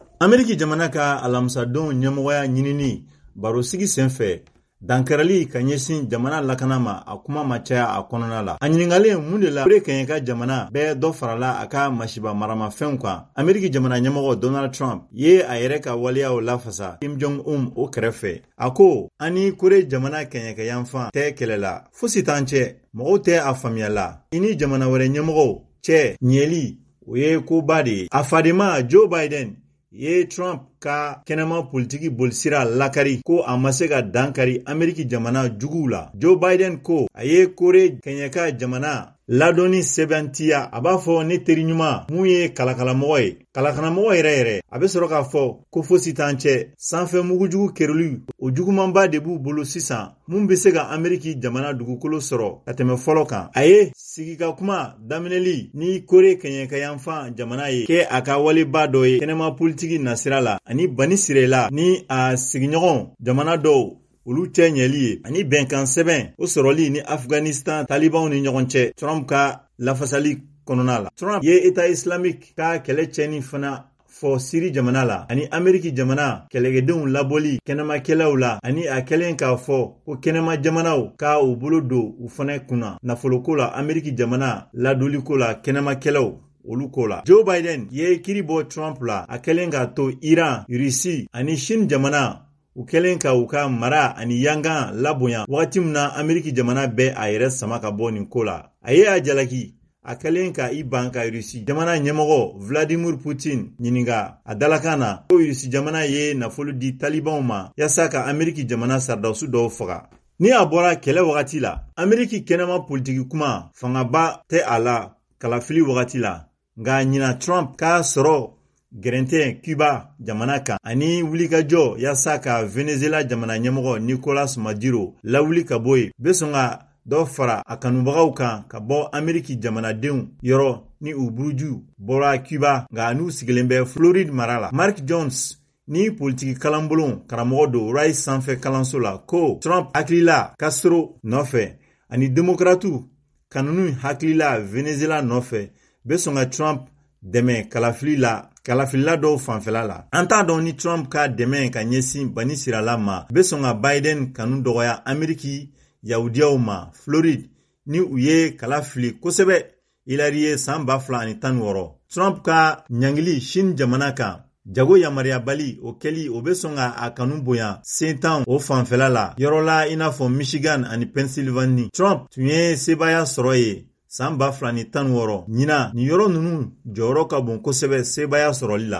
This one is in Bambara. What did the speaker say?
Ameriki jamana ka alamsadon ɲɛmɔgɔya ɲinini baro sigi senfɛ dankarali ka ɲɛsin jamana lakana ma a kuma ma caya a kɔnɔna la. A ɲiningalen mun de la kɛɲɛ ka jamana bɛɛ dɔ farala a ka masiba maramafɛnw kan. Ameriki jamana ɲɛmɔgɔ Donald Trump ye a yɛrɛ ka waleyaw lafasa Kim Jong-un o kɛrɛfɛ. A ko ani Kore jamana kɛɲɛkɛ yanfan tɛ kɛlɛ la. Fosi t'an cɛ, mɔgɔw tɛ a faamuya la. I ni jamana wɛrɛ ɲɛmɔgɔw cɛ ɲɛli o ye koba de ye. A fadema Joe Biden ye Trump ka kɛnɛma politiki bolisira lakari ko a ma se ka dankari Ameriki jamana juguw la. Joe Biden ko a ye Kore kɛɲɛka jamana ladɔnni sɛbɛntiya. A b'a fɔ ne teri ɲuman mun ye kalakalamɔgɔ ye. Kalakalamɔgɔ yɛrɛ a bɛ sɔrɔ k'a fɔ ko fosi t'an cɛ. Sanfɛ mugujugu keruli o jugumanba de b'u bolo sisan mun bɛ se ka Ameriki jamana dugukolo sɔrɔ ka tɛmɛ fɔlɔ kan. A ye sigika kuma daminɛli ni Kore kɛɲɛka yanfan jamana ye kɛ a ka waleba dɔ ye kɛnɛma politiki nasira la ani bani sirela ni a sigiɲɔgɔn jamana dɔw olu cɛ ɲɛli ye ani bɛnkan sɛbɛn o sɔrɔli ni Afghanistan talibanw ni ɲɔgɔn cɛ Trump ka lafasali kɔnɔna la. Trump ye État islamique ka kɛlɛcɛni fana fɔ Siri jamana la ani Ameriki jamana kɛlɛkɛdenw labɔli kɛnɛmakɛlaw la ani a kɛlen k'a fɔ ko kɛnɛma jamanaw ka u bolo don u fana kunna nafoloko la Ameriki jamana ladoliko la kɛnɛmakɛlaw olu ko la. Joe Biden ye kiri bɔ Trump la a kɛlen k'a to Iran, Rusi ani Chine jamana u kɛlen ka u ka mara ani yangan labonya wagati min na Ameriki jamana bɛ a yɛrɛ sama ka bɔ nin ko la. A ye a jalaki a kɛlen ka i ban ka Rusi jamana ɲɛmɔgɔ Vladimir Putin ɲininka a dalakan na ko Rusi jamana ye nafolo di talibanw ma yasa ka Ameriki jamana saridawusu dɔw faga. Ni a bɔra kɛlɛ wagati la, Ameriki kɛnɛma politiki kuma fangaba tɛ a la kalafili wagati la. Nga ɲina Trump k'a sɔrɔ gɛrɛntɛ Cuba jamana kan ani wulikajɔ yasa ka Venezuela jamana ɲɛmɔgɔ Nicolas Maduro lawuli ka bɔ yen bɛ sɔn ka dɔ fara a kanubagaw kan ka bɔ Ameriki jamanadenw yɔrɔ ni u buruju bɔra Cuba nga n'u sigilen bɛ Floride mara la. Mark Jones ni politiki kalanbolon karamɔgɔ do Rice sanfɛ kalanso la ko Trump hakilila Castro nɔfɛ ani demokratu kanunu hakilila Venezuela nɔfɛ bɛ sɔn ka Trump dɛmɛ kalafilila dɔw fanfɛla la. An t'a dɔn ni Trump ka dɛmɛ ka ɲɛsin bani sirala ma bɛ sɔn ka Biden kanu dɔgɔya Ameriki yahudiyaw ma Floride ni u ye kalafili kosɛbɛ Hillary ye san 2016. Trump ka ɲangili Chine jamana kan jago yamariyabali o kɛli o bɛ sɔn ka a kanu bonya sentan o fanfɛla la yɔrɔ la i n'a fɔ Michigan ani Pennsylvania. Trump tun ye sebaya sɔrɔ ye san 2016 ɲina nin yɔrɔ ninnu jɔyɔrɔ ka bon kosɛbɛ sebaya sɔrɔli la.